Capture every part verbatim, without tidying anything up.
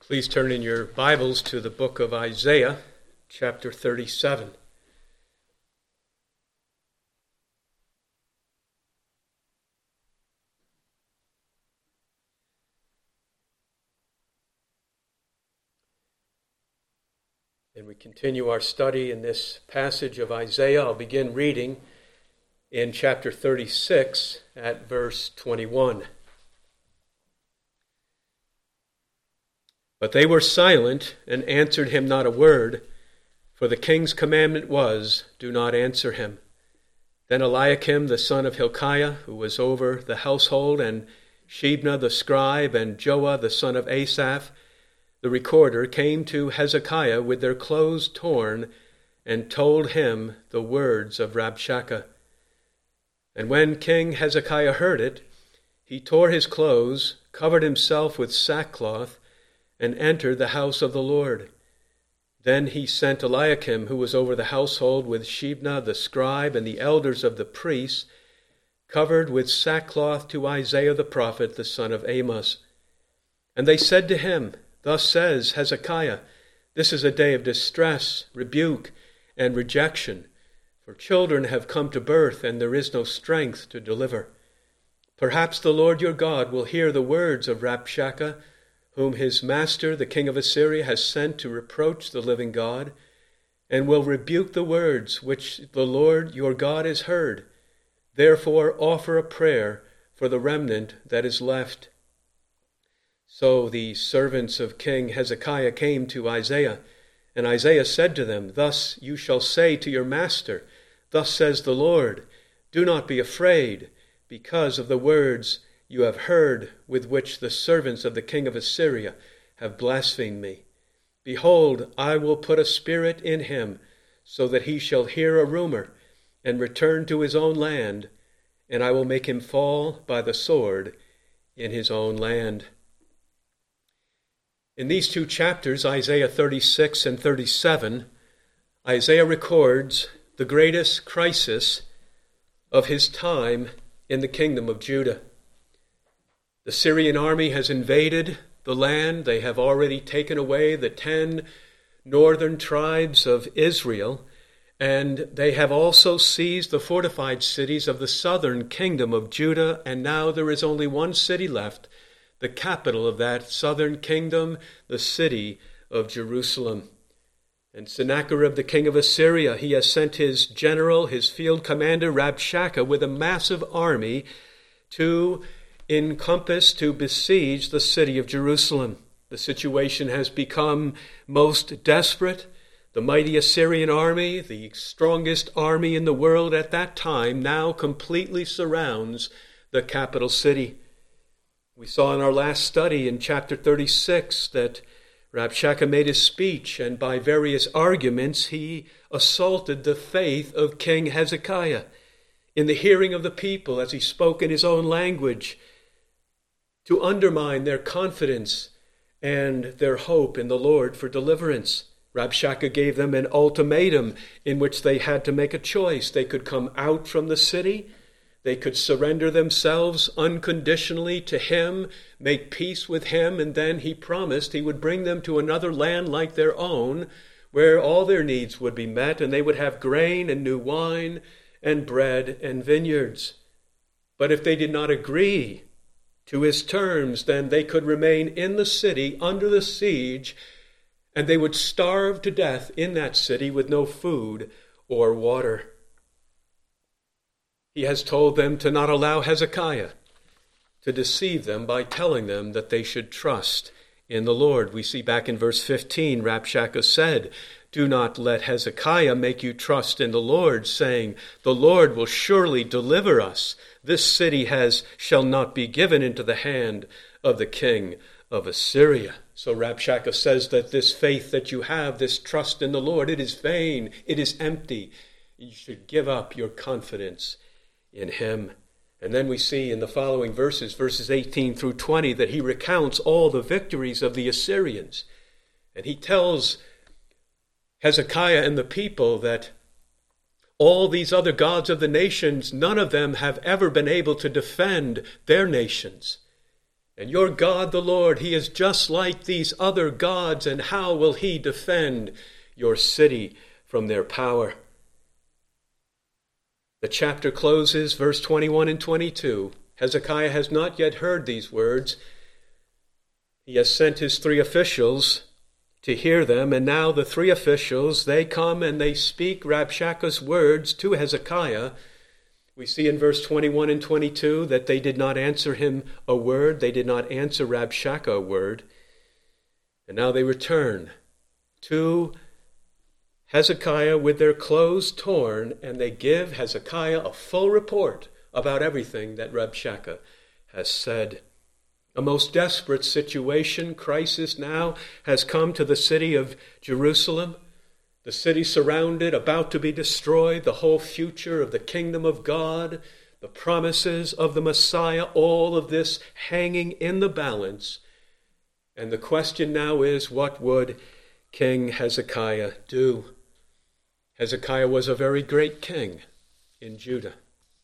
Please turn in your Bibles to the book of Isaiah, chapter thirty-seven. And we continue our study in this passage of Isaiah. I'll begin reading in chapter thirty-six at verse twenty-one. But they were silent and answered him not a word, for the king's commandment was, do not answer him. Then Eliakim the son of Hilkiah, who was over the household, and Shebna the scribe, and Joah the son of Asaph, the recorder, came to Hezekiah with their clothes torn, and told him the words of Rabshakeh. And when King Hezekiah heard it, he tore his clothes, covered himself with sackcloth, and entered the house of the Lord. Then he sent Eliakim, who was over the household, with Shebna the scribe and the elders of the priests, covered with sackcloth, to Isaiah the prophet, the son of Amos. And they said to him, Thus says Hezekiah, This is a day of distress, rebuke, and rejection, for children have come to birth, and there is no strength to deliver. Perhaps the Lord your God will hear the words of Rabshakeh, whom his master, the king of Assyria, has sent to reproach the living God, and will rebuke the words which the Lord your God has heard. Therefore offer a prayer for the remnant that is left. So the servants of King Hezekiah came to Isaiah, and Isaiah said to them, Thus you shall say to your master, Thus says the Lord, Do not be afraid, because of the words you have heard with which the servants of the king of Assyria have blasphemed me. Behold, I will put a spirit in him, so that he shall hear a rumor, and return to his own land, and I will make him fall by the sword in his own land. In these two chapters, Isaiah thirty-six and thirty-seven, Isaiah records the greatest crisis of his time in the kingdom of Judah. The Syrian army has invaded the land. They have already taken away the ten northern tribes of Israel, and they have also seized the fortified cities of the southern kingdom of Judah, and now there is only one city left, the capital of that southern kingdom, the city of Jerusalem. And Sennacherib, the king of Assyria, he has sent his general, his field commander, Rabshakeh, with a massive army to encompass, to besiege the city of Jerusalem. The situation has become most desperate. The mighty Assyrian army, the strongest army in the world at that time, now completely surrounds the capital city. We saw in our last study in chapter thirty-six that Rabshakeh made his speech, and by various arguments he assaulted the faith of King Hezekiah in the hearing of the people as he spoke in his own language, to undermine their confidence and their hope in the Lord for deliverance. Rabshakeh gave them an ultimatum in which they had to make a choice. They could come out from the city, they could surrender themselves unconditionally to him, make peace with him, and then he promised he would bring them to another land like their own, where all their needs would be met, and they would have grain and new wine and bread and vineyards. But if they did not agree to his terms, then they could remain in the city under the siege, and they would starve to death in that city with no food or water. He has told them to not allow Hezekiah to deceive them by telling them that they should trust in the Lord. We see back in verse fifteen, Rabshakeh said, Do not let Hezekiah make you trust in the Lord, saying, The Lord will surely deliver us. This city has shall not be given into the hand of the king of Assyria. So Rabshakeh says that this faith that you have, this trust in the Lord, it is vain, it is empty. You should give up your confidence in him. And then we see in the following verses, verses eighteen through twenty, that he recounts all the victories of the Assyrians. And he tells Hezekiah and the people that all these other gods of the nations, none of them have ever been able to defend their nations. And your God, the Lord, he is just like these other gods, and how will he defend your city from their power? The chapter closes, verse twenty-one and twenty-two. Hezekiah has not yet heard these words. He has sent his three officials to hear them, and now the three officials, they come and they speak Rabshakeh's words to Hezekiah. We see in verse twenty-one and twenty-two that they did not answer him a word. They did not answer Rabshakeh a word. And now they return to Hezekiah with their clothes torn, and they give Hezekiah a full report about everything that Rabshakeh has said. A most desperate situation, crisis now has come to the city of Jerusalem. The city surrounded, about to be destroyed, the whole future of the kingdom of God, the promises of the Messiah, all of this hanging in the balance. And the question now is, what would King Hezekiah do? Hezekiah was a very great king in Judah,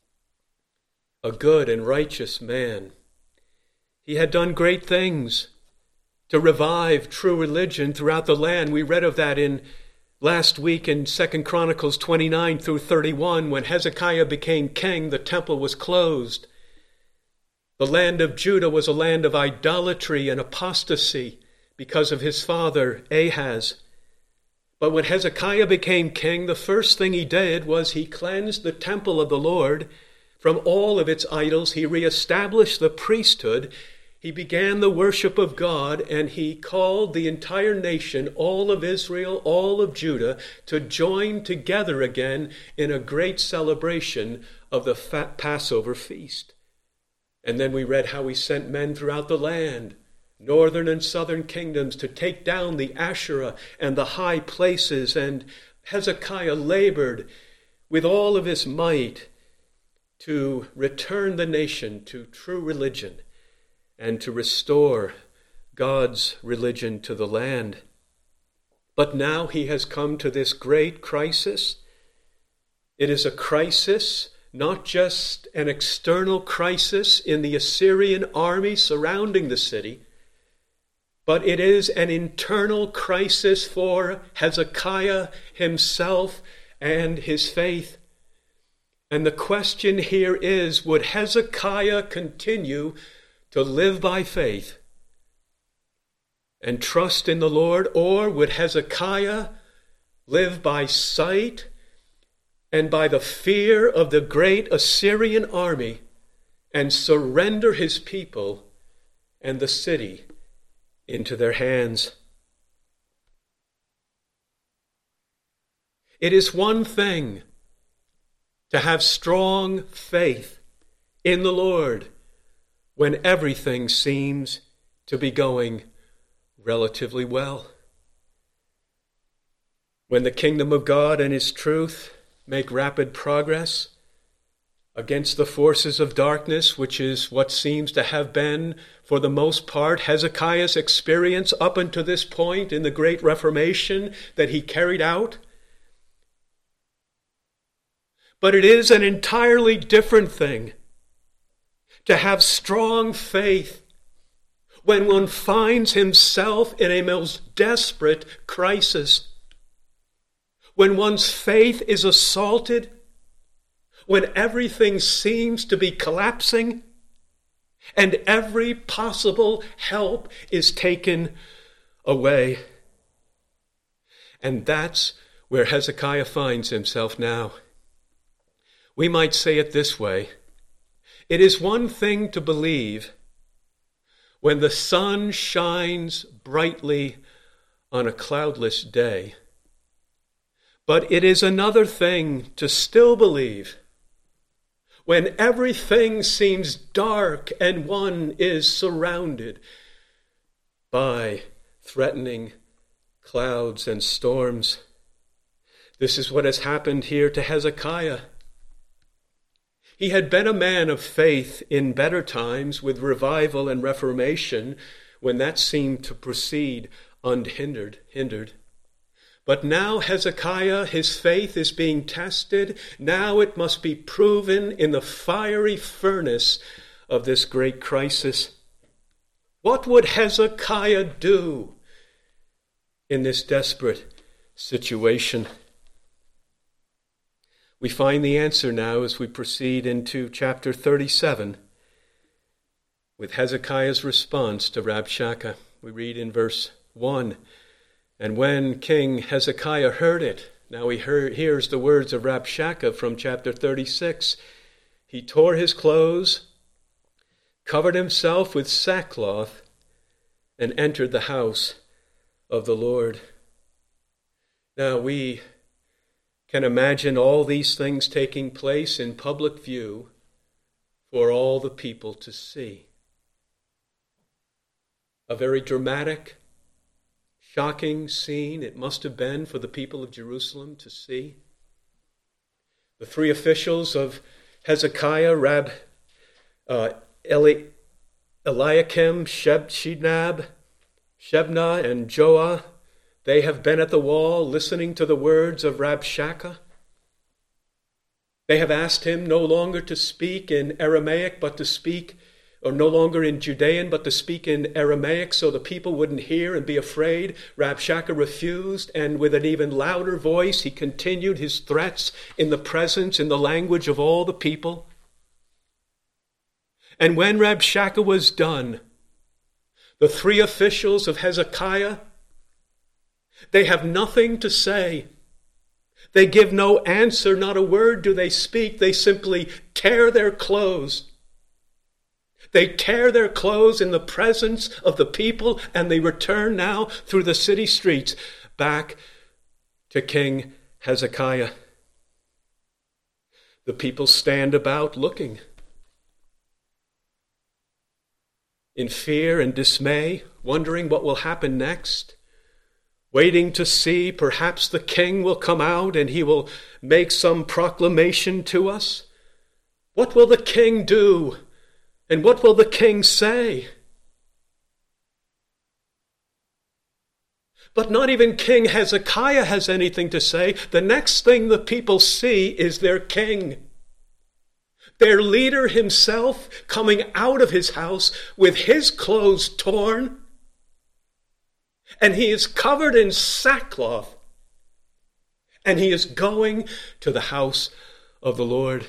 a good and righteous man. He had done great things to revive true religion throughout the land. We read of that in last week in Second Chronicles twenty-nine through thirty-one, when Hezekiah became king, the temple was closed. The land of Judah was a land of idolatry and apostasy because of his father Ahaz. But when Hezekiah became king, the first thing he did was he cleansed the temple of the Lord from all of its idols. He reestablished the priesthood. He began the worship of God, and he called the entire nation, all of Israel, all of Judah, to join together again in a great celebration of the Passover feast. And then we read how he sent men throughout the land, northern and southern kingdoms, to take down the Asherah and the high places. And Hezekiah labored with all of his might to return the nation to true religion and to restore God's religion to the land. But now he has come to this great crisis. It is a crisis, not just an external crisis in the Assyrian army surrounding the city, but it is an internal crisis for Hezekiah himself and his faith. And the question here is, would Hezekiah continue to live by faith and trust in the Lord, or would Hezekiah live by sight and by the fear of the great Assyrian army and surrender his people and the city into their hands? It is one thing to have strong faith in the Lord when everything seems to be going relatively well. When the kingdom of God and his truth make rapid progress against the forces of darkness, which is what seems to have been, for the most part, Hezekiah's experience up until this point in the great Reformation that he carried out. But it is an entirely different thing to have strong faith when one finds himself in a most desperate crisis, when one's faith is assaulted, when everything seems to be collapsing, and every possible help is taken away. And that's where Hezekiah finds himself now. We might say it this way: it is one thing to believe when the sun shines brightly on a cloudless day, but it is another thing to still believe when everything seems dark and one is surrounded by threatening clouds and storms. This is what has happened here to Hezekiah. He had been a man of faith in better times with revival and reformation when that seemed to proceed unhindered. hindered. But now Hezekiah, his faith is being tested. Now it must be proven in the fiery furnace of this great crisis. What would Hezekiah do in this desperate situation? We find the answer now as we proceed into chapter thirty-seven with Hezekiah's response to Rabshakeh. We read in verse one, "And when King Hezekiah heard it," now he heard, hears the words of Rabshakeh from chapter thirty-six, "he tore his clothes, covered himself with sackcloth, and entered the house of the Lord." Now we can imagine all these things taking place in public view for all the people to see. A very dramatic, shocking scene it must have been for the people of Jerusalem to see. The three officials of Hezekiah, Rab, uh, Eli, Eliakim, Sheb, Shebnab, Shebna, and Joah, they have been at the wall listening to the words of Rabshakeh. They have asked him no longer to speak in Aramaic, but to speak, or no longer in Judean, but to speak in Aramaic so the people wouldn't hear and be afraid. Rabshakeh refused, and with an even louder voice, he continued his threats in the presence, in the language of all the people. And when Rabshakeh was done, the three officials of Hezekiah, they have nothing to say. They give no answer, not a word do they speak. They simply tear their clothes. They tear their clothes in the presence of the people, and they return now through the city streets back to King Hezekiah. The people stand about looking in fear and dismay, wondering what will happen next, waiting to see perhaps the king will come out and he will make some proclamation to us. What will the king do? And what will the king say? But not even King Hezekiah has anything to say. The next thing the people see is their king. Their leader himself coming out of his house with his clothes torn. And he is covered in sackcloth. And he is going to the house of the Lord.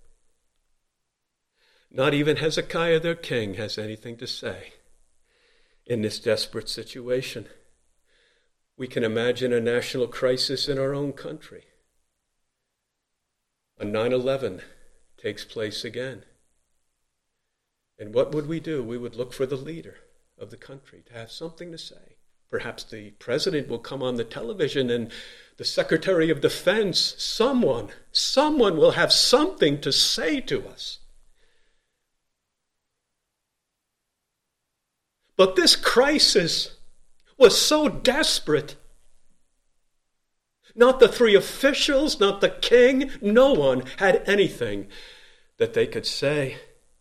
Not even Hezekiah, their king, has anything to say in this desperate situation. We can imagine a national crisis in our own country. A nine eleven takes place again. And what would we do? We would look for the leader of the country to have something to say. Perhaps the president will come on the television and the Secretary of Defense, someone, someone will have something to say to us. But this crisis was so desperate. Not the three officials, not the king, no one had anything that they could say.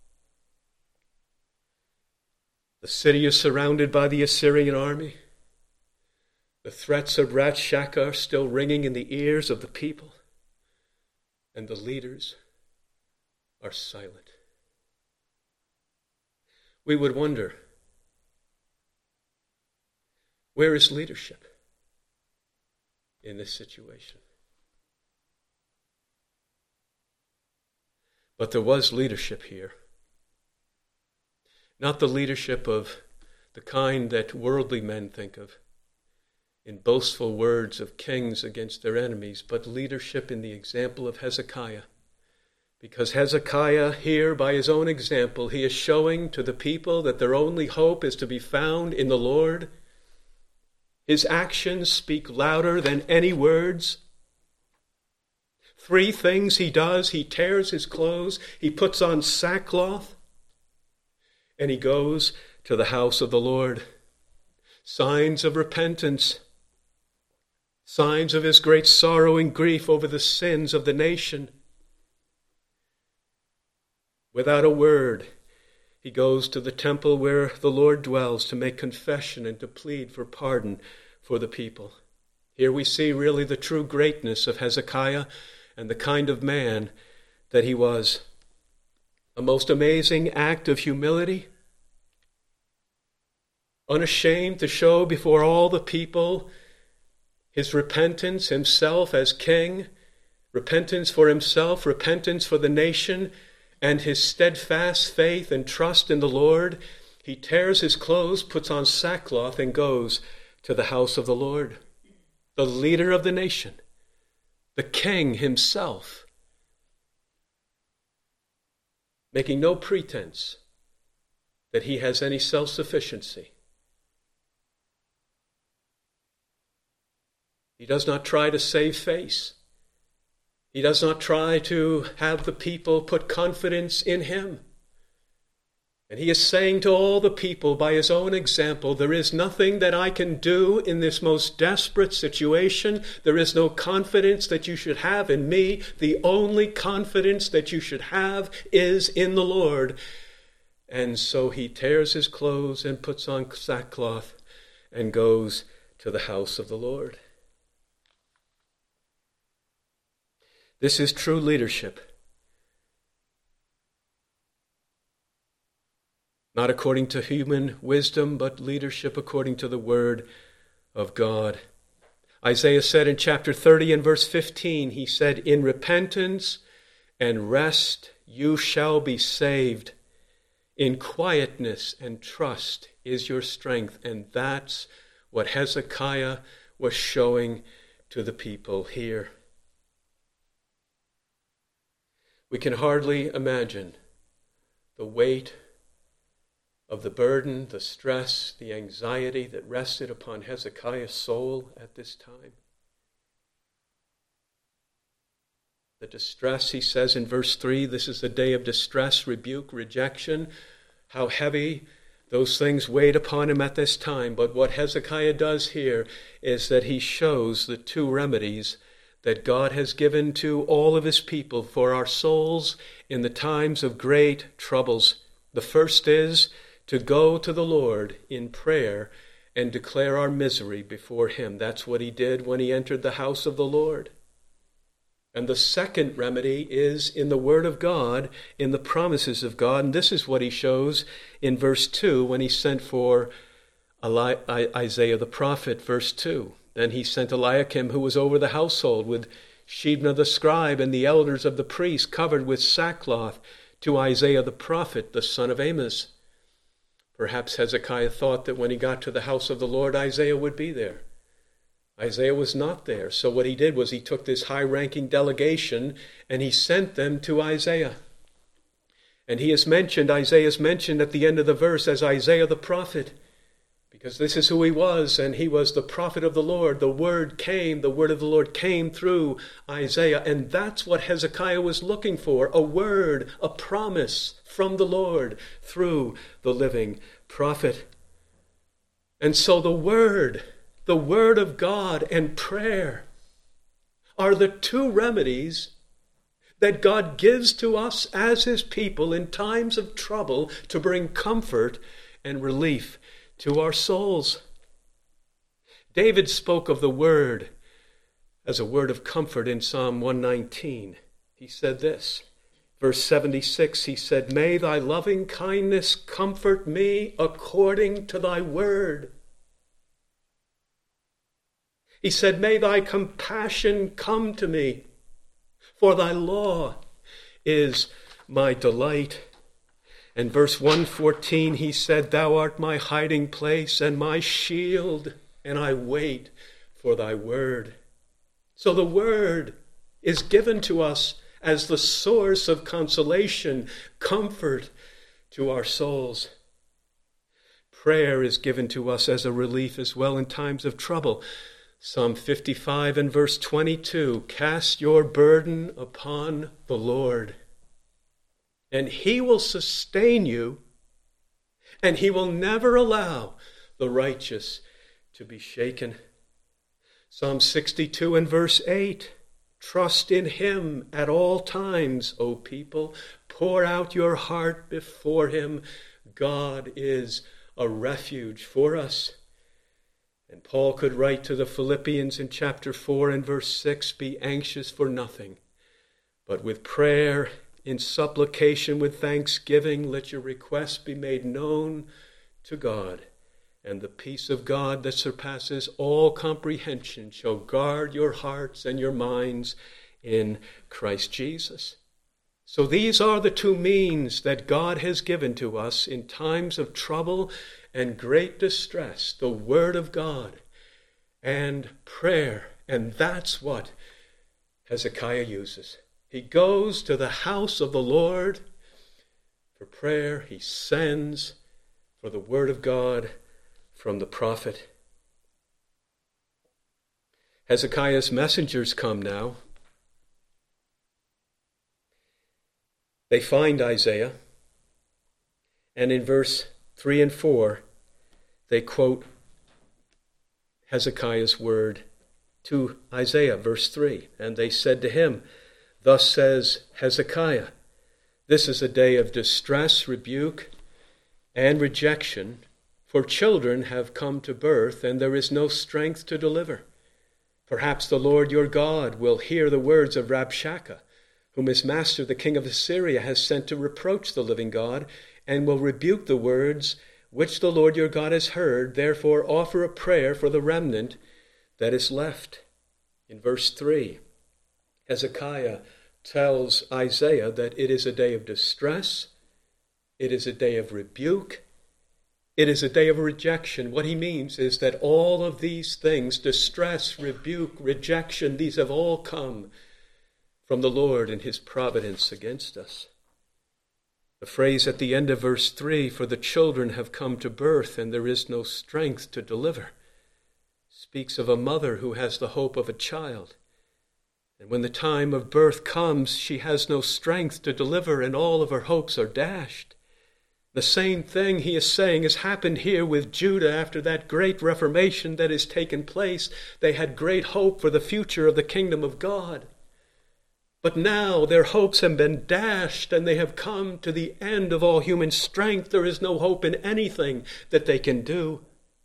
The city is surrounded by the Assyrian army. The threats of Rabshakeh are still ringing in the ears of the people, and the leaders are silent. We would wonder, where is leadership in this situation? But there was leadership here. Not the leadership of the kind that worldly men think of, in boastful words of kings against their enemies, but leadership in the example of Hezekiah. Because Hezekiah here, by his own example, he is showing to the people that their only hope is to be found in the Lord. His actions speak louder than any words. Three things he does. He tears his clothes, he puts on sackcloth, and he goes to the house of the Lord. Signs of repentance. Signs of his great sorrow and grief over the sins of the nation. Without a word, he goes to the temple where the Lord dwells to make confession and to plead for pardon for the people. Here we see really the true greatness of Hezekiah and the kind of man that he was. A most amazing act of humility, unashamed to show before all the people his repentance, himself as king, repentance for himself, repentance for the nation, and his steadfast faith and trust in the Lord, he tears his clothes, puts on sackcloth, and goes to the house of the Lord. The leader of the nation, the king himself, making no pretense that he has any self-sufficiency. He does not try to save face. He does not try to have the people put confidence in him. And he is saying to all the people by his own example, there is nothing that I can do in this most desperate situation. There is no confidence that you should have in me. The only confidence that you should have is in the Lord. And so he tears his clothes and puts on sackcloth and goes to the house of the Lord. This is true leadership. Not according to human wisdom, but leadership according to the word of God. Isaiah said in chapter thirty and verse fifteen, he said, in repentance and rest you shall be saved. In quietness and trust is your strength. And that's what Hezekiah was showing to the people here. We can hardly imagine the weight of the burden, the stress, the anxiety that rested upon Hezekiah's soul at this time. The distress, he says in verse three, this is the day of distress, rebuke, rejection. How heavy those things weighed upon him at this time. But what Hezekiah does here is that he shows the two remedies that God has given to all of his people for our souls in the times of great troubles. The first is to go to the Lord in prayer and declare our misery before him. That's what he did when he entered the house of the Lord. And the second remedy is in the word of God, in the promises of God. And this is what he shows in verse two when he sent for Eli- Isaiah the prophet, verse two. Then he sent Eliakim, who was over the household, with Shebna the scribe and the elders of the priests, covered with sackcloth, to Isaiah the prophet, the son of Amos. Perhaps Hezekiah thought that when he got to the house of the Lord, Isaiah would be there. Isaiah was not there. So what he did was he took this high-ranking delegation and he sent them to Isaiah. And he is mentioned, Isaiah is mentioned at the end of the verse as Isaiah the prophet, because this is who he was, and he was the prophet of the Lord. The word came, the word of the Lord came through Isaiah, and that's what Hezekiah was looking for, a word, a promise from the Lord through the living prophet. And so the word, the word of God and prayer are the two remedies that God gives to us as his people in times of trouble to bring comfort and relief to our souls. David spoke of the word as a word of comfort in Psalm one nineteen. He said this, verse seventy-six, he said, may thy loving kindness comfort me according to thy word. He said, may thy compassion come to me, for thy law is my delight. And verse one fourteen, he said, thou art my hiding place and my shield, and I wait for thy word. So the word is given to us as the source of consolation, comfort to our souls. Prayer is given to us as a relief as well in times of trouble. Psalm fifty-five and verse twenty-two, cast your burden upon the Lord, and he will sustain you, and he will never allow the righteous to be shaken. Psalm sixty-two and verse eight, trust in him at all times, O people. Pour out your heart before him. God is a refuge for us. And Paul could write to the Philippians in chapter four and verse six, be anxious for nothing, but with prayer, in supplication, with thanksgiving, let your requests be made known to God. And the peace of God that surpasses all comprehension shall guard your hearts and your minds in Christ Jesus. So these are the two means that God has given to us in times of trouble and great distress: the Word of God and prayer. And that's what Hezekiah uses. He goes to the house of the Lord for prayer. He sends for the Word of God from the prophet. Hezekiah's messengers come now. They find Isaiah, and in verse three and four, they quote Hezekiah's word to Isaiah, verse three. And they said to him, "Thus says Hezekiah, this is a day of distress, rebuke, and rejection, for children have come to birth, and there is no strength to deliver. Perhaps the Lord your God will hear the words of Rabshakeh, whom his master, the king of Assyria, has sent to reproach the living God, and will rebuke the words which the Lord your God has heard. Therefore offer a prayer for the remnant that is left." In verse three, Hezekiah tells Isaiah that it is a day of distress, it is a day of rebuke, it is a day of rejection. What he means is that all of these things, distress, rebuke, rejection, these have all come from the Lord in his providence against us. The phrase at the end of verse three, "for the children have come to birth and there is no strength to deliver," speaks of a mother who has the hope of a child. And when the time of birth comes, she has no strength to deliver, and all of her hopes are dashed. The same thing, he is saying, has happened here with Judah after that great reformation that has taken place. They had great hope for the future of the kingdom of God. But now their hopes have been dashed, and they have come to the end of all human strength. There is no hope in anything that they can do.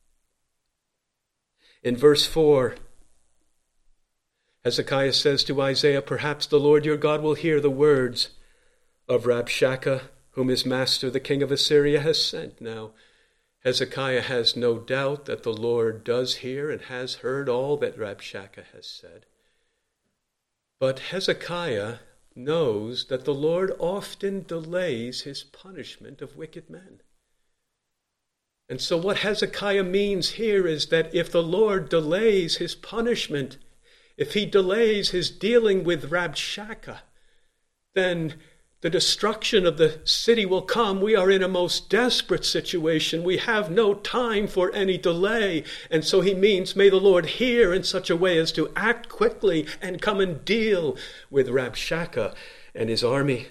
In verse four, Hezekiah says to Isaiah, "Perhaps the Lord your God will hear the words of Rabshakeh, whom his master, the king of Assyria, has sent." Now, Hezekiah has no doubt that the Lord does hear and has heard all that Rabshakeh has said. But Hezekiah knows that the Lord often delays his punishment of wicked men. And so what Hezekiah means here is that if the Lord delays his punishment, if he delays his dealing with Rabshakeh, then the destruction of the city will come. We are in a most desperate situation. We have no time for any delay. And so he means, may the Lord hear in such a way as to act quickly and come and deal with Rabshakeh and his army.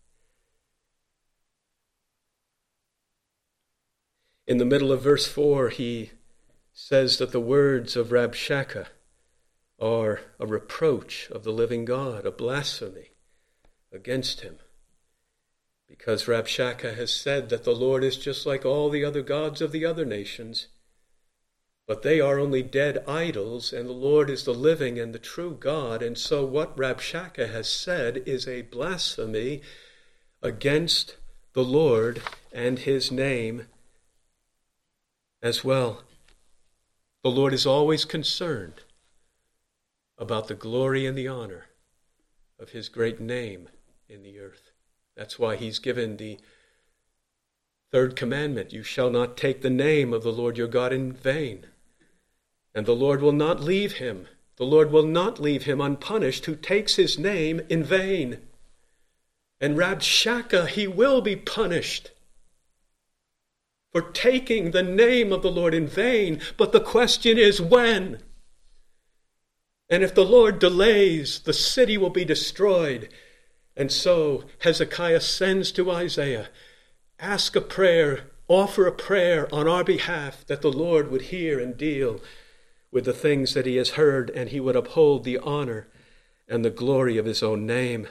In the middle of verse four, he says that the words of Rabshakeh are a reproach of the living God, a blasphemy against him. Because Rabshakeh has said that the Lord is just like all the other gods of the other nations, but they are only dead idols, and the Lord is the living and the true God. And so what Rabshakeh has said is a blasphemy against the Lord and his name as well. The Lord is always concerned about the glory and the honor of his great name in the earth. That's why he's given the third commandment: you shall not take the name of the Lord your God in vain. And the Lord will not leave him. The Lord will not leave him unpunished who takes his name in vain. And Rabshakeh, he will be punished for taking the name of the Lord in vain. But the question is, when? And if the Lord delays, the city will be destroyed. And so Hezekiah sends to Isaiah, ask a prayer, offer a prayer on our behalf that the Lord would hear and deal with the things that he has heard, and he would uphold the honor and the glory of his own name.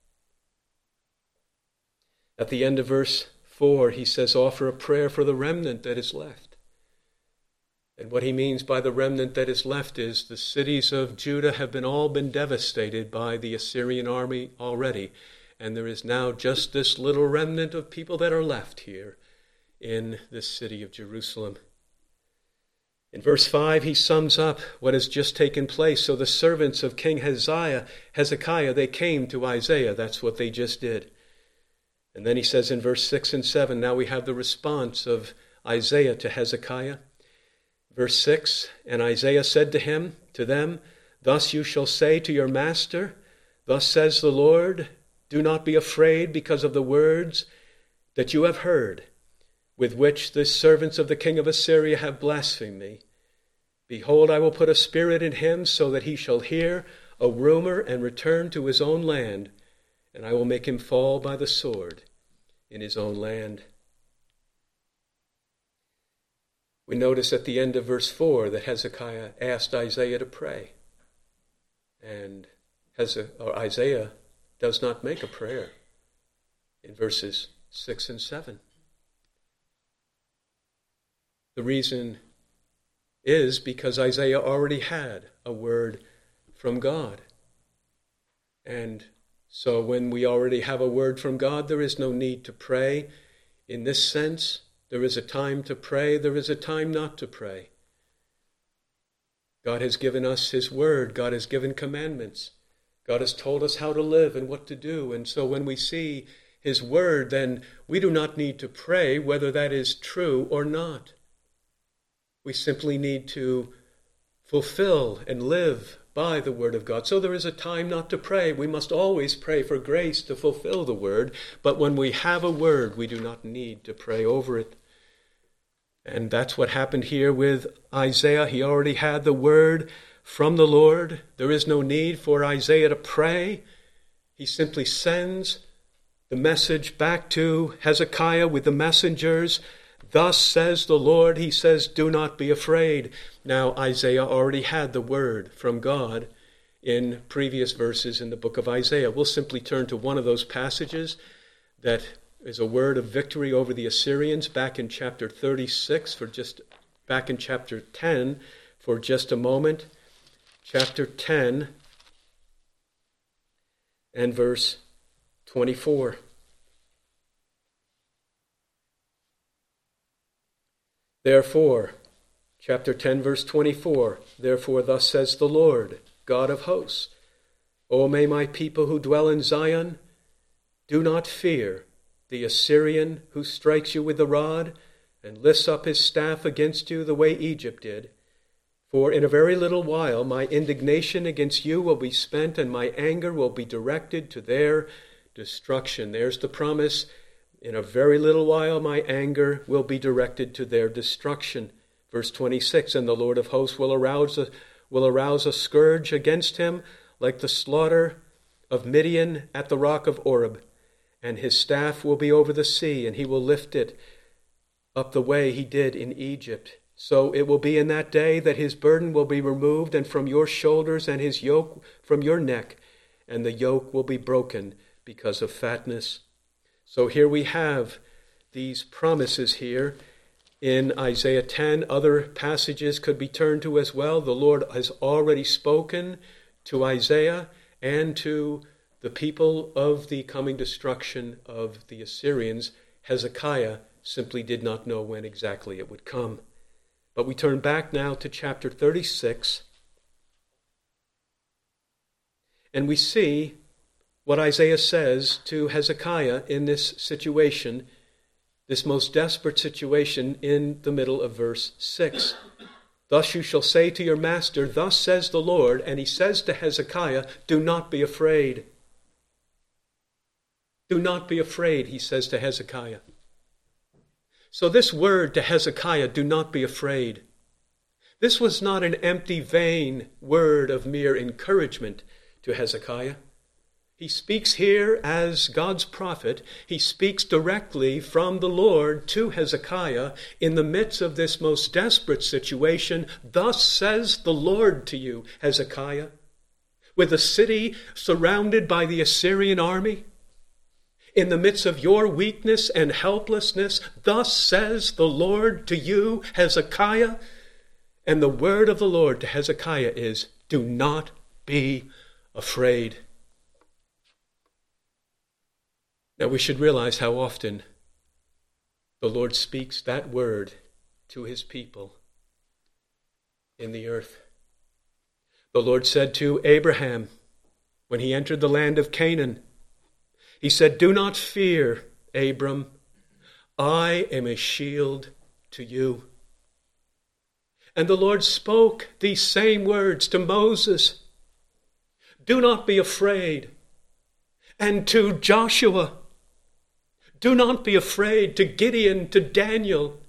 At the end of verse four, he says, offer a prayer for the remnant that is left. And what he means by the remnant that is left is the cities of Judah have been all been devastated by the Assyrian army already. And there is now just this little remnant of people that are left here in this city of Jerusalem. In verse five, he sums up what has just taken place. So the servants of King Hezekiah, Hezekiah, they came to Isaiah. That's what they just did. And then he says in verse six and seven, now we have the response of Isaiah to Hezekiah. Verse six, and Isaiah said to him, to them, thus you shall say to your master, thus says the Lord, do not be afraid because of the words that you have heard, with which the servants of the king of Assyria have blasphemed me. Behold, I will put a spirit in him so that he shall hear a rumor and return to his own land, and I will make him fall by the sword in his own land. We notice at the end of verse four that Hezekiah asked Isaiah to pray. And Isaiah does not make a prayer in verses six and seven. The reason is because Isaiah already had a word from God. And so when we already have a word from God, there is no need to pray. In this sense, there is a time to pray, there is a time not to pray. God has given us his word. God has given commandments. God has told us how to live and what to do. And so when we see his word, then we do not need to pray whether that is true or not. We simply need to fulfill and live by the word of God. So there is a time not to pray. We must always pray for grace to fulfill the word. But when we have a word, we do not need to pray over it. And that's what happened here with Isaiah. He already had the word from the Lord. There is no need for Isaiah to pray. He simply sends the message back to Hezekiah with the messengers. Thus says the Lord. He says, do not be afraid. Now, Isaiah already had the word from God in previous verses in the book of Isaiah. We'll simply turn to one of those passages that is a word of victory over the Assyrians back in chapter thirty-six, for just back in chapter ten for just a moment. Chapter ten and verse twenty-four. Therefore, chapter ten, verse twenty-four, therefore thus says the Lord, God of hosts, O may my people who dwell in Zion, do not fear the Assyrian who strikes you with the rod and lifts up his staff against you the way Egypt did. For in a very little while my indignation against you will be spent, and my anger will be directed to their destruction. There's the promise. In a very little while my anger will be directed to their destruction. Verse twenty-six, and the Lord of hosts will arouse a, will arouse a scourge against him like the slaughter of Midian at the rock of Oreb. And his staff will be over the sea, and he will lift it up the way he did in Egypt. So it will be in that day that his burden will be removed and from your shoulders, and his yoke from your neck, and the yoke will be broken because of fatness. So here we have these promises here in Isaiah ten. Other passages could be turned to as well. The Lord has already spoken to Isaiah and to the people of the coming destruction of the Assyrians. Hezekiah simply did not know when exactly it would come. But we turn back now to chapter thirty-six, and we see what Isaiah says to Hezekiah in this situation, this most desperate situation in the middle of verse six. Thus you shall say to your master, thus says the Lord, and he says to Hezekiah, do not be afraid. Do not be afraid, he says to Hezekiah. So this word to Hezekiah, do not be afraid, this was not an empty, vain word of mere encouragement to Hezekiah. He speaks here as God's prophet. He speaks directly from the Lord to Hezekiah in the midst of this most desperate situation. Thus says the Lord to you, Hezekiah, with the city surrounded by the Assyrian army, in the midst of your weakness and helplessness, thus says the Lord to you, Hezekiah. And the word of the Lord to Hezekiah is, do not be afraid. Now we should realize how often the Lord speaks that word to his people in the earth. The Lord said to Abraham when he entered the land of Canaan, he said, "Do not fear, Abram. I am a shield to you." And the Lord spoke these same words to Moses, "Do not be afraid." And to Joshua, "Do not be afraid," to Gideon, to Daniel.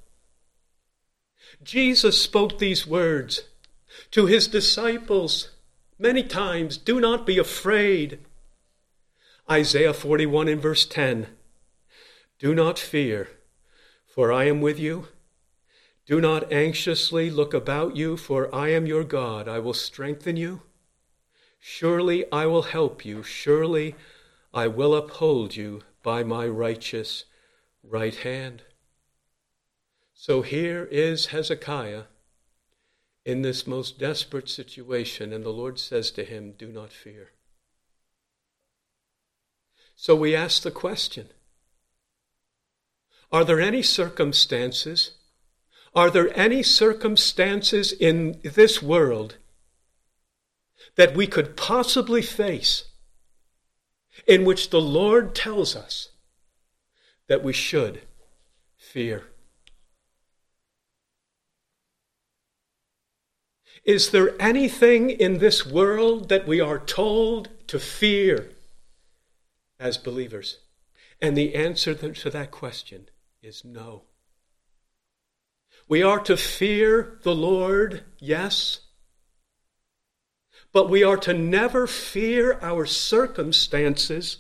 Jesus spoke these words to his disciples many times, "Do not be afraid." Isaiah forty-one in verse ten, "Do not fear, for I am with you. Do not anxiously look about you, for I am your God. I will strengthen you. Surely I will help you. Surely I will uphold you by my righteous right hand." So here is Hezekiah in this most desperate situation, and the Lord says to him, "Do not fear." So we ask the question, are there any circumstances, are there any circumstances in this world that we could possibly face in which the Lord tells us that we should fear? Is there anything in this world that we are told to fear as believers? And the answer to that question is no. We are to fear the Lord, yes, but we are to never fear our circumstances,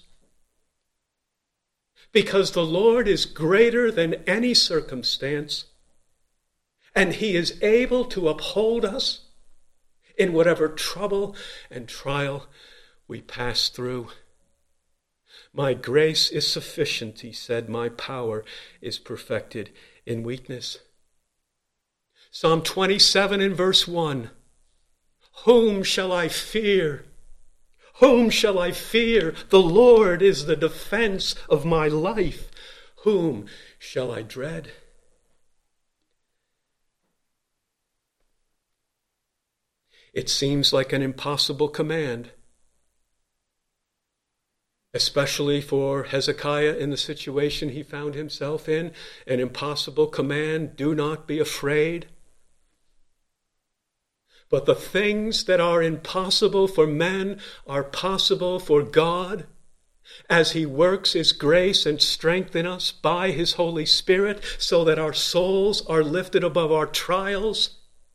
because the Lord is greater than any circumstance, and he is able to uphold us in whatever trouble and trial we pass through. "My grace is sufficient," he said. "My power is perfected in weakness." Psalm twenty-seven in verse one, "Whom shall I fear? Whom shall I fear? The Lord is the defense of my life. Whom shall I dread?" It seems like an impossible command, especially for Hezekiah in the situation he found himself in. An impossible command, "Do not be afraid." But the things that are impossible for men are possible for God, as he works his grace and strength in us by his Holy Spirit, so that our souls are lifted above our trials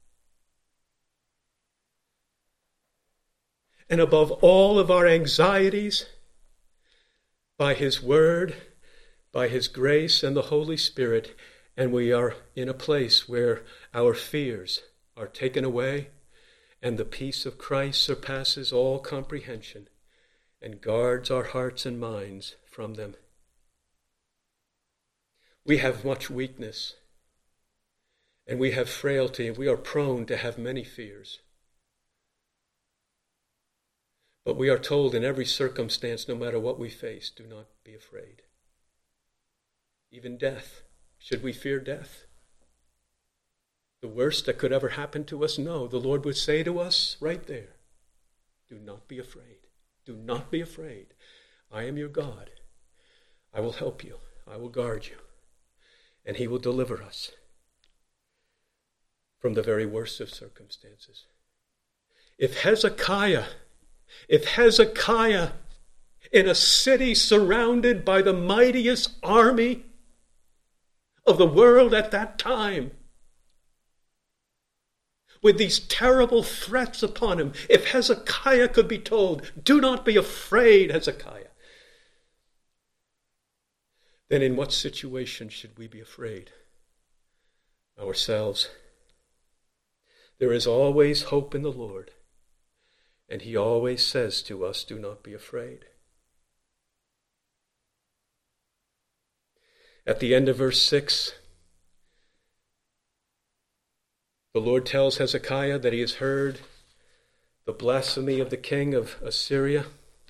and above all of our anxieties by his word, by his grace and the Holy Spirit, and we are in a place where our fears are taken away, and the peace of Christ surpasses all comprehension and guards our hearts and minds from them. We have much weakness, and we have frailty, and we are prone to have many fears. But we are told in every circumstance, no matter what we face, do not be afraid. Even death. Should we fear death? The worst that could ever happen to us? No. The Lord would say to us right there, "Do not be afraid. Do not be afraid. I am your God. I will help you. I will guard you. And he will deliver us from the very worst of circumstances." If Hezekiah If Hezekiah, in a city surrounded by the mightiest army of the world at that time, with these terrible threats upon him, if Hezekiah could be told, "Do not be afraid, Hezekiah," then in what situation should we be afraid? Ourselves. There is always hope in the Lord. And he always says to us, "Do not be afraid." At the end of verse six, the Lord tells Hezekiah that he has heard the blasphemy of the king of Assyria.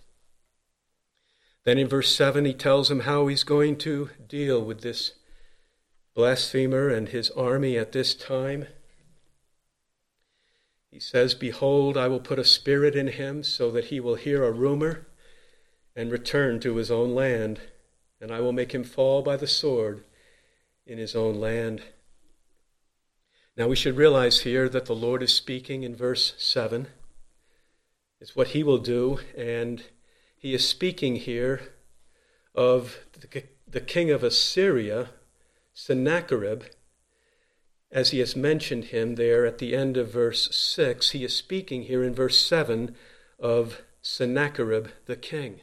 Then in verse seven, he tells him how he's going to deal with this blasphemer and his army at this time. He says, "Behold, I will put a spirit in him so that he will hear a rumor and return to his own land, and I will make him fall by the sword in his own land." Now we should realize here that the Lord is speaking in verse seven. It's what he will do, and he is speaking here of the, the king of Assyria, Sennacherib. As he has mentioned him there at the end of verse six, he is speaking here in verse seven of Sennacherib the king.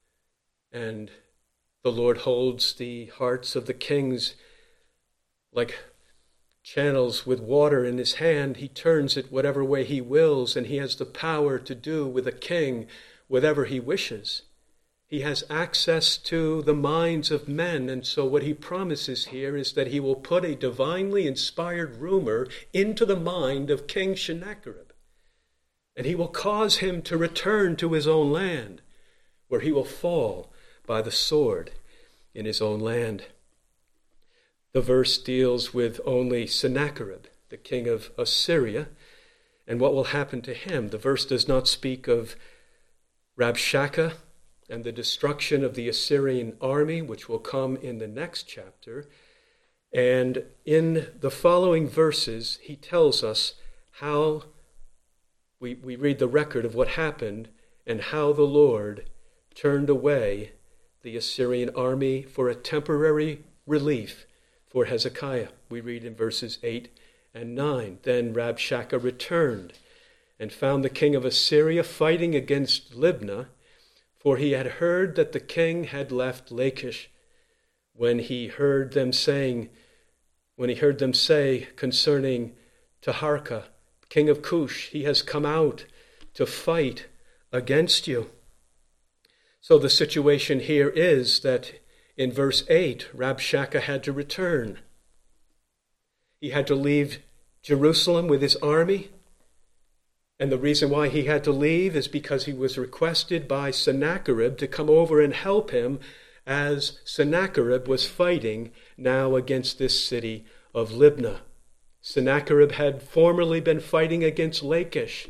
And the Lord holds the hearts of the kings like channels with water in his hand. He turns it whatever way he wills, and he has the power to do with a king whatever he wishes. He has access to the minds of men, and so what he promises here is that he will put a divinely inspired rumor into the mind of King Sennacherib, and he will cause him to return to his own land, where he will fall by the sword in his own land. The verse deals with only Sennacherib, the king of Assyria, and what will happen to him. The verse does not speak of Rabshakeh and the destruction of the Assyrian army, which will come in the next chapter. And in the following verses, he tells us how we, we read the record of what happened and how the Lord turned away the Assyrian army for a temporary relief for Hezekiah. We read in verses eight and nine. Then Rabshakeh returned and found the king of Assyria fighting against Libnah, for he had heard that the king had left Lachish. When he heard them saying, when he heard them say concerning Taharka, king of Cush, he has come out to fight against you. So the situation here is that in verse eight, Rabshakeh had to return. He had to leave Jerusalem with his army. And the reason why he had to leave is because he was requested by Sennacherib to come over and help him as Sennacherib was fighting now against this city of Libnah. Sennacherib had formerly been fighting against Lachish,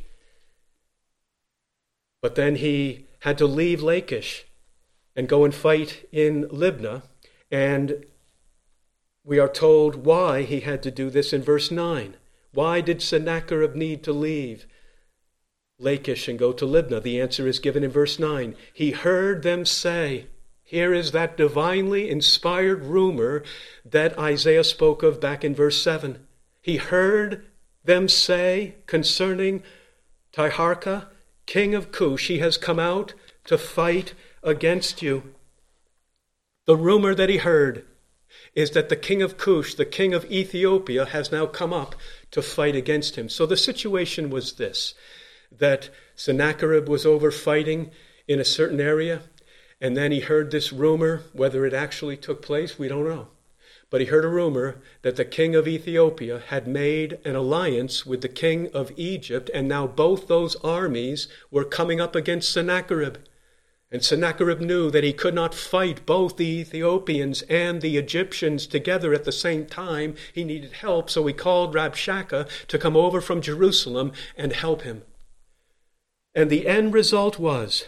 but then he had to leave Lachish and go and fight in Libnah, and we are told why he had to do this in verse nine. Why did Sennacherib need to leave Lachish and go to Libnah? The answer is given in verse nine. He heard them say, here is that divinely inspired rumor that Isaiah spoke of back in verse seven. He heard them say concerning Tiharka, king of Cush, he has come out to fight against you. The rumor that he heard is that the king of Cush, the king of Ethiopia, has now come up to fight against him. So the situation was this, that Sennacherib was over fighting in a certain area, and then he heard this rumor. Whether it actually took place, we don't know. But he heard a rumor that the king of Ethiopia had made an alliance with the king of Egypt, and now both those armies were coming up against Sennacherib. And Sennacherib knew that he could not fight both the Ethiopians and the Egyptians together at the same time. He needed help, so he called Rabshakeh to come over from Jerusalem and help him. And the end result was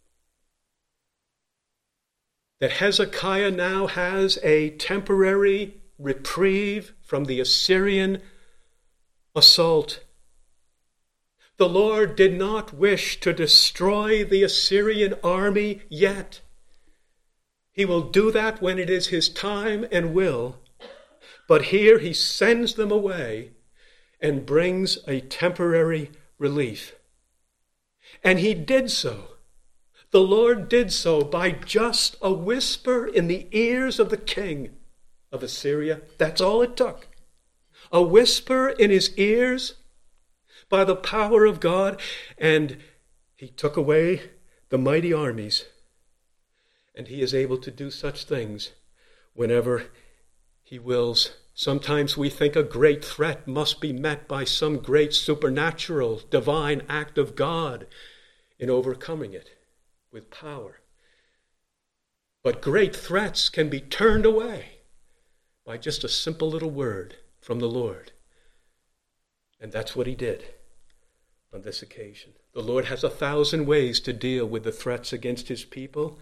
that Hezekiah now has a temporary reprieve from the Assyrian assault. The Lord did not wish to destroy the Assyrian army yet. He will do that when it is his time and will. But here he sends them away and brings a temporary relief. And he did so. The Lord did so by just a whisper in the ears of the king of Assyria. That's all it took. A whisper in his ears by the power of God, and he took away the mighty armies. And he is able to do such things whenever he wills. Sometimes we think a great threat must be met by some great supernatural, divine act of God in overcoming it with power. But great threats can be turned away by just a simple little word from the Lord. And that's what he did. on this occasion. The Lord has a thousand ways to deal with the threats against his people,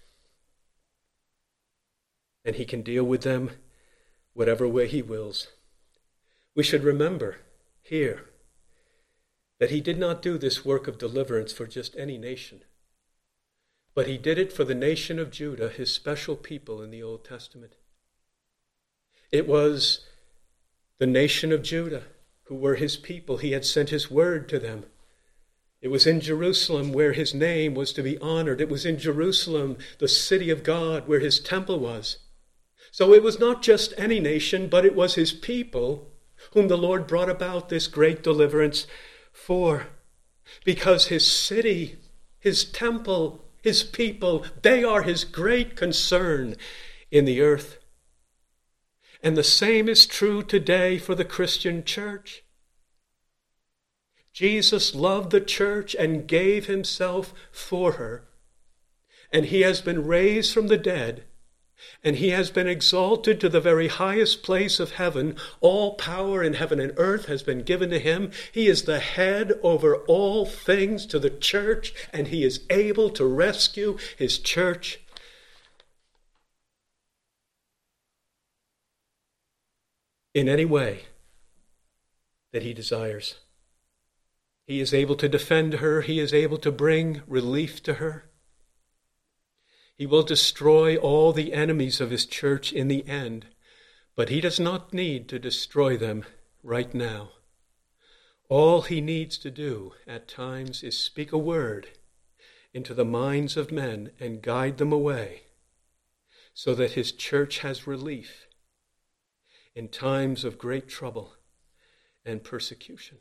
and he can deal with them whatever way he wills. We should remember here that he did not do this work of deliverance for just any nation, but he did it for the nation of Judah, his special people in the Old Testament. It was the nation of Judah who were his people. He had sent his word to them. It was in Jerusalem where his name was to be honored. It was in Jerusalem, the city of God, where his temple was. So it was not just any nation, but it was his people whom the Lord brought about this great deliverance for. Because his city, his temple, his people, they are his great concern in the earth. And the same is true today for the Christian church. Jesus loved the church and gave himself for her. And he has been raised from the dead, and he has been exalted to the very highest place of heaven. All power in heaven and earth has been given to him. He is the head over all things to the church, and he is able to rescue his church in any way that he desires. He is able to defend her. He is able to bring relief to her. He will destroy all the enemies of his church in the end, but he does not need to destroy them right now. All he needs to do at times is speak a word into the minds of men and guide them away so that his church has relief in times of great trouble and persecution.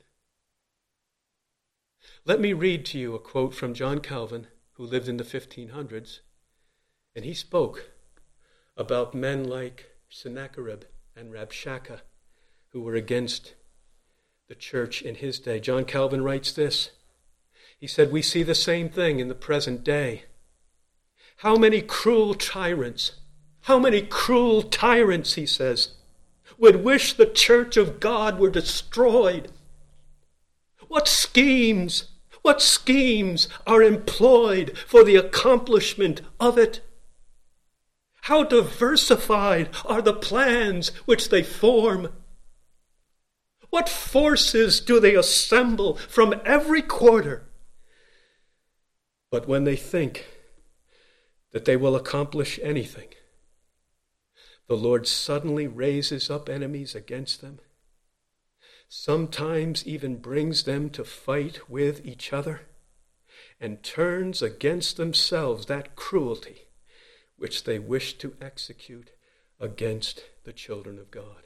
Let me read to you a quote from John Calvin, who lived in the fifteen hundreds, and he spoke about men like Sennacherib and Rabshakeh, who were against the church in his day. John Calvin writes this. He said, "We see the same thing in the present day. How many cruel tyrants, how many cruel tyrants, he says, would wish the church of God were destroyed. What schemes, what schemes are employed for the accomplishment of it? How diversified are the plans which they form? What forces do they assemble from every quarter? But when they think that they will accomplish anything, the Lord suddenly raises up enemies against them, sometimes even brings them to fight with each other, and turns against themselves that cruelty which they wish to execute against the children of God."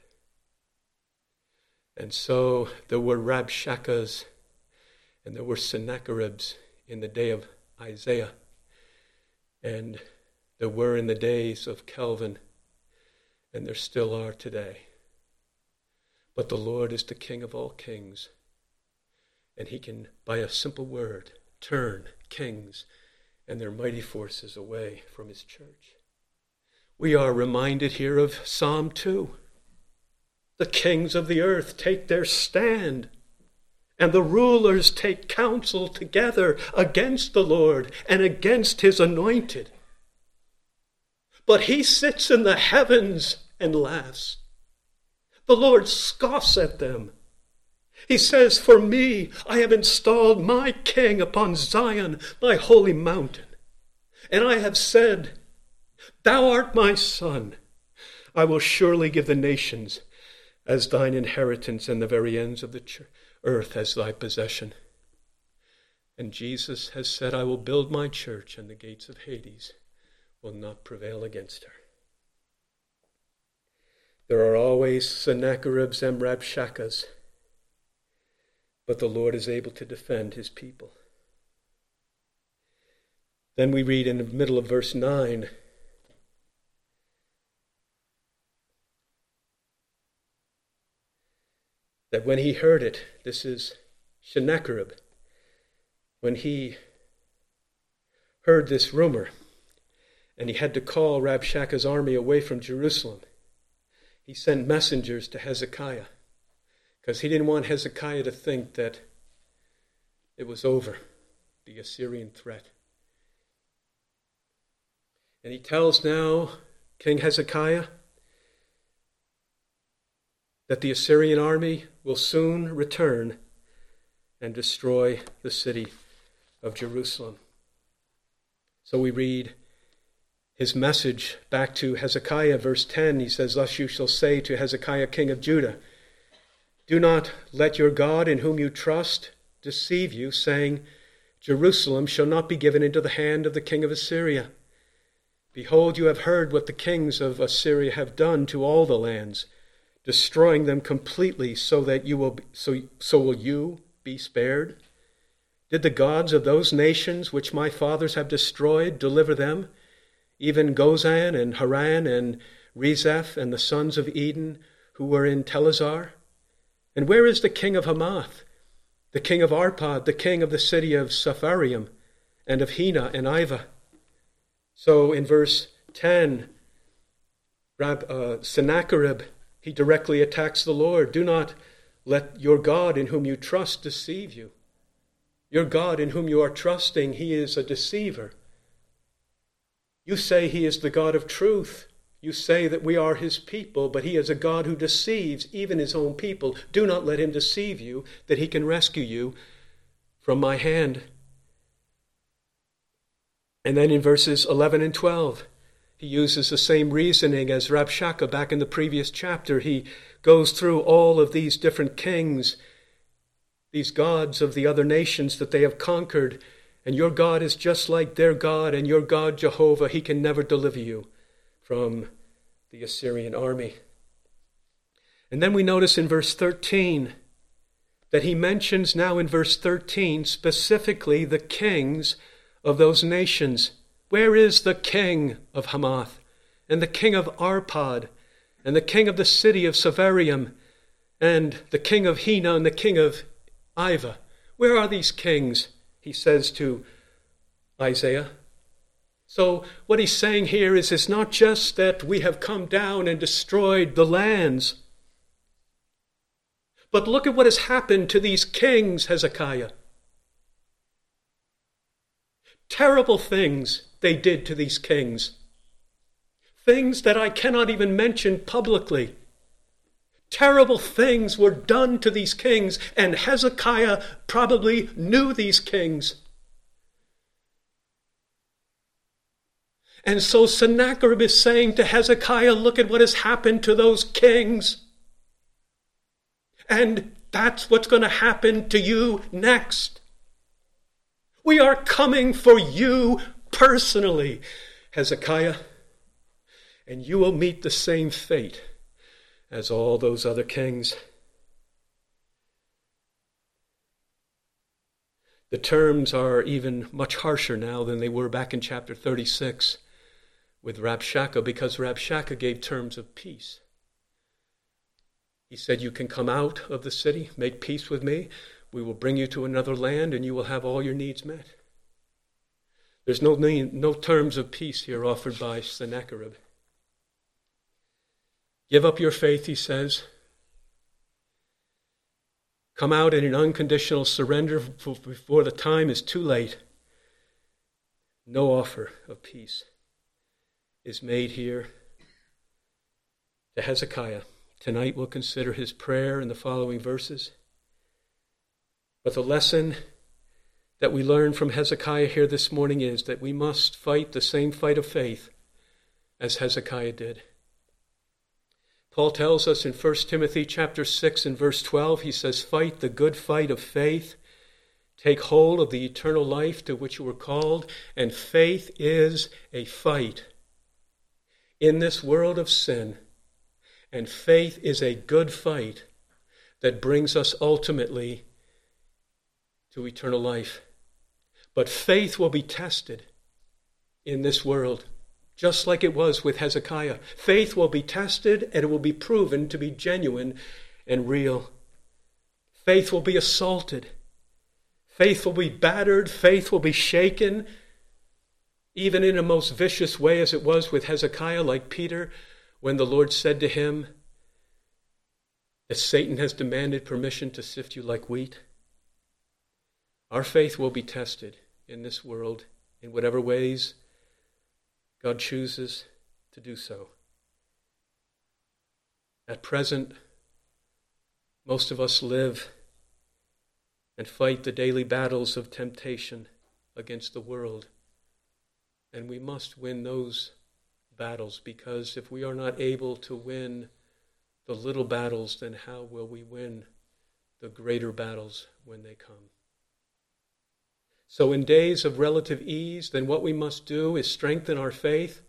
And so there were Rabshakehs and there were Sennacheribs in the day of Isaiah, and there were in the days of Calvin, and there still are today. But the Lord is the King of all kings, and he can, by a simple word, turn kings and their mighty forces away from his church. We are reminded here of Psalm two. The kings of the earth take their stand, and the rulers take counsel together against the Lord and against his anointed. But he sits in the heavens and laughs. The Lord scoffs at them. He says, "For me, I have installed my king upon Zion, my holy mountain. And I have said, thou art my son. I will surely give the nations as thine inheritance and the very ends of the earth as thy possession." And Jesus has said, "I will build my church, and the gates of Hades will not prevail against her." There are always Sennacheribs and Rabshakehs, but the Lord is able to defend his people. Then we read in the middle of verse nine, that when he heard it, this is Sennacherib, when he heard this rumor, and he had to call Rabshakeh's army away from Jerusalem, he sent messengers to Hezekiah, because he didn't want Hezekiah to think that It was over, the Assyrian threat. And he tells now King Hezekiah that the Assyrian army will soon return and destroy the city of Jerusalem. So we read his message back to Hezekiah, verse ten. He says, "Thus you shall say to Hezekiah, king of Judah, do not let your God in whom you trust deceive you, saying, Jerusalem shall not be given into the hand of the king of Assyria. Behold, you have heard what the kings of Assyria have done to all the lands, destroying them completely, so that you will be, so, so will you be spared? Did the gods of those nations which my fathers have destroyed deliver them, even Gozan and Haran and Rezeph and the sons of Eden who were in Telazar? And where is the king of Hamath, the king of Arpad, the king of the city of Sepharvaim, and of Hena and Ivah?" So in verse ten, Rab, uh, Sennacherib, he directly attacks the Lord. "Do not let your God in whom you trust deceive you." Your God in whom you are trusting, he is a deceiver. You say he is the God of truth. You say that we are his people, but he is a God who deceives even his own people. Do not let him deceive you, that he can rescue you from my hand. And then in verses eleven and twelve, he uses the same reasoning as Rabshakeh back in the previous chapter. He goes through all of these different kings, these gods of the other nations that they have conquered. And your God is just like their God, and your God, Jehovah, he can never deliver you from the Assyrian army. And then we notice in verse thirteen that he mentions now in verse thirteen specifically the kings of those nations. Where is the king of Hamath, and the king of Arpad, and the king of the city of Sepharvaim, and the king of Hena, and the king of Ivah? Where are these kings? He says to Isaiah. So what he's saying here is it's not just that we have come down and destroyed the lands, but look at what has happened to these kings, Hezekiah. Terrible things they did to these kings. Things that I cannot even mention publicly. Terrible things were done to these kings, and Hezekiah probably knew these kings. And so Sennacherib is saying to Hezekiah, look at what has happened to those kings. And that's what's going to happen to you next. We are coming for you personally, Hezekiah, and you will meet the same fate as all those other kings. The terms are even much harsher now than they were back in chapter thirty-six with Rabshakeh, because Rabshakeh gave terms of peace. He said, you can come out of the city, make peace with me. We will bring you to another land, and you will have all your needs met. There's no, no terms of peace here offered by Sennacherib. Give up your faith, he says. Come out in an unconditional surrender before the time is too late. No offer of peace is made here to Hezekiah. Tonight we'll consider his prayer in the following verses. But the lesson that we learn from Hezekiah here this morning is that we must fight the same fight of faith as Hezekiah did. Paul tells us in First Timothy chapter six and verse twelve, he says, fight the good fight of faith. Take hold of the eternal life to which you were called. And faith is a fight in this world of sin. And faith is a good fight that brings us ultimately to eternal life. But faith will be tested in this world, just like it was with Hezekiah. Faith will be tested, and it will be proven to be genuine and real. Faith will be assaulted. Faith will be battered. Faith will be shaken, even in a most vicious way, as it was with Hezekiah, like Peter, when the Lord said to him that Satan has demanded permission to sift you like wheat. Our faith will be tested in this world in whatever ways God chooses to do so. At present, most of us live and fight the daily battles of temptation against the world. And we must win those battles, because if we are not able to win the little battles, then how will we win the greater battles when they come? So in days of relative ease, then what we must do is strengthen our faith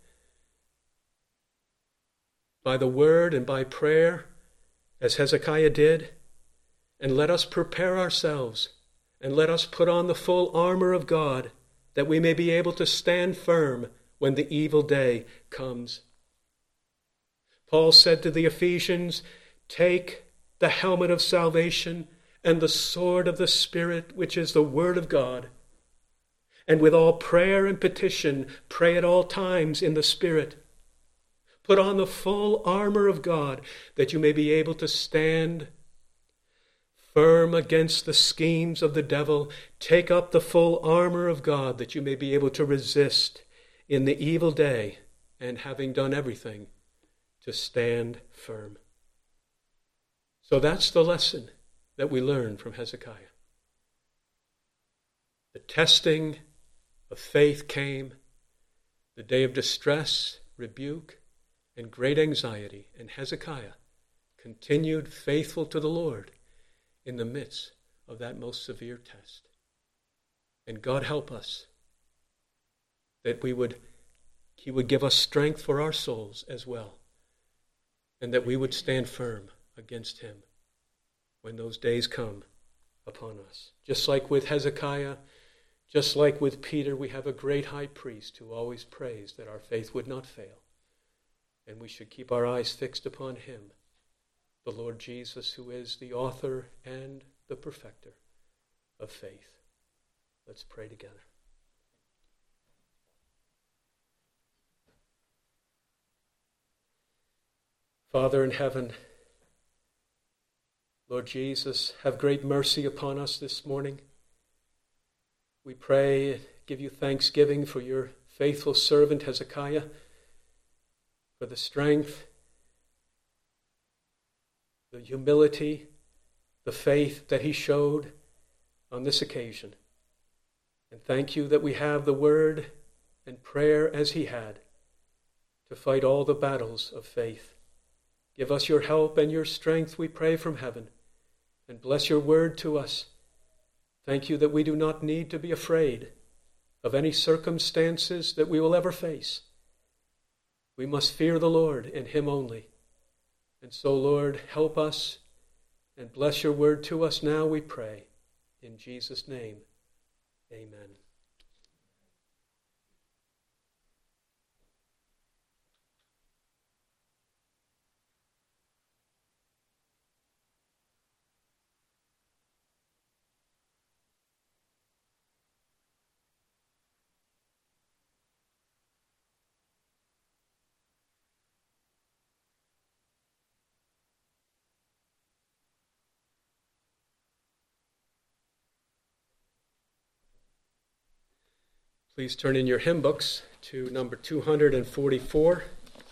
by the word and by prayer, as Hezekiah did, and let us prepare ourselves, and let us put on the full armor of God, that we may be able to stand firm when the evil day comes. Paul said to the Ephesians, "Take the helmet of salvation and the sword of the Spirit, which is the word of God. And with all prayer and petition, pray at all times in the Spirit. Put on the full armor of God, that you may be able to stand firm against the schemes of the devil. Take up the full armor of God, that you may be able to resist in the evil day, and having done everything, to stand firm." So that's the lesson that we learn from Hezekiah. The testing of faith came, the day of distress, rebuke, and great anxiety, and Hezekiah continued faithful to the Lord in the midst of that most severe test. And God help us that we would, He would give us strength for our souls as well, and that we would stand firm against him when those days come upon us. Just like with Hezekiah, just like with Peter, we have a great high priest who always prays that our faith would not fail, and we should keep our eyes fixed upon him, the Lord Jesus, who is the author and the perfecter of faith. Let's pray together. Father in heaven, Lord Jesus, have great mercy upon us this morning. We pray and give you thanksgiving for your faithful servant Hezekiah, for the strength, the humility, the faith that he showed on this occasion. And thank you that we have the word and prayer as he had to fight all the battles of faith. Give us your help and your strength, we pray, from heaven, and bless your word to us. Thank you that we do not need to be afraid of any circumstances that we will ever face. We must fear the Lord and him only. And so, Lord, help us and bless your word to us now, we pray. In Jesus' name, amen. Please turn in your hymn books to number two hundred forty-four.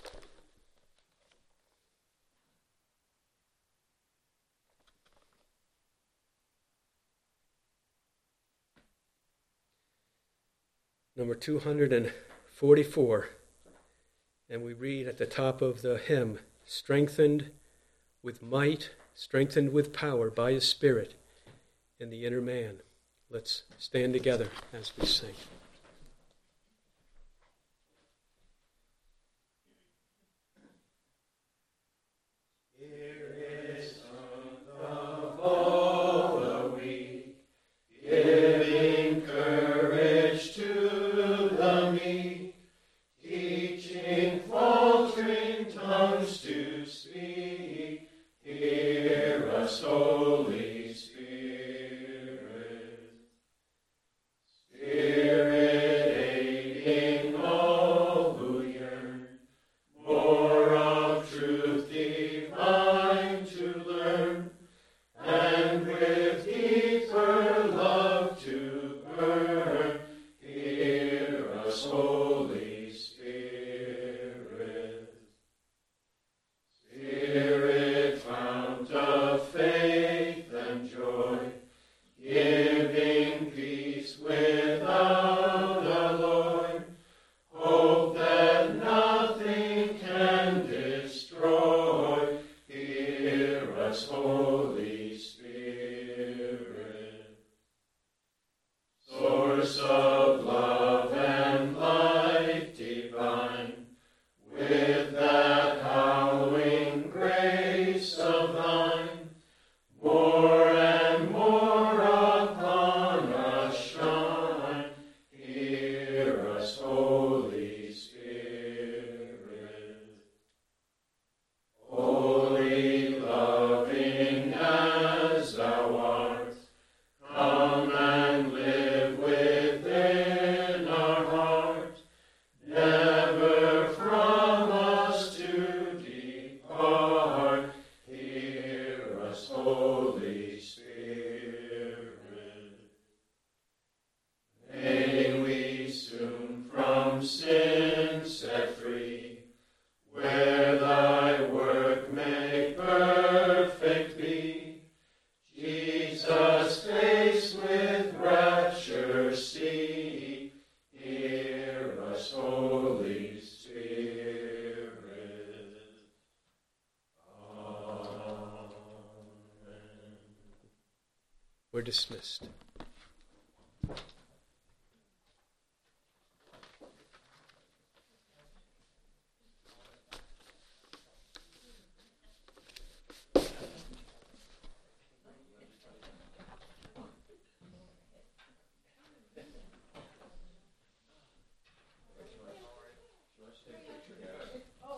Number two hundred forty-four. And we read at the top of the hymn, "Strengthened with might, strengthened with power by his Spirit in the inner man." Let's stand together as we sing. More of truth divine. earth, hear us, Holy Spirit. Spirit, fount of faith and joy, giving peace without alloy, hope that nothing can destroy, hear us, Holy Spirit. Source of love and light divine, with that hallowing grace of thine, more and more upon us shine, hear us, Holy Spirit. Holy, loving as thou art, come and live within our heart, never from us to depart, hear us, Holy Spirit. May we soon from sin set free, where thy work may perfect be, Jesus' face with rapture see, hear us, Holy Spirit. Amen. We're dismissed.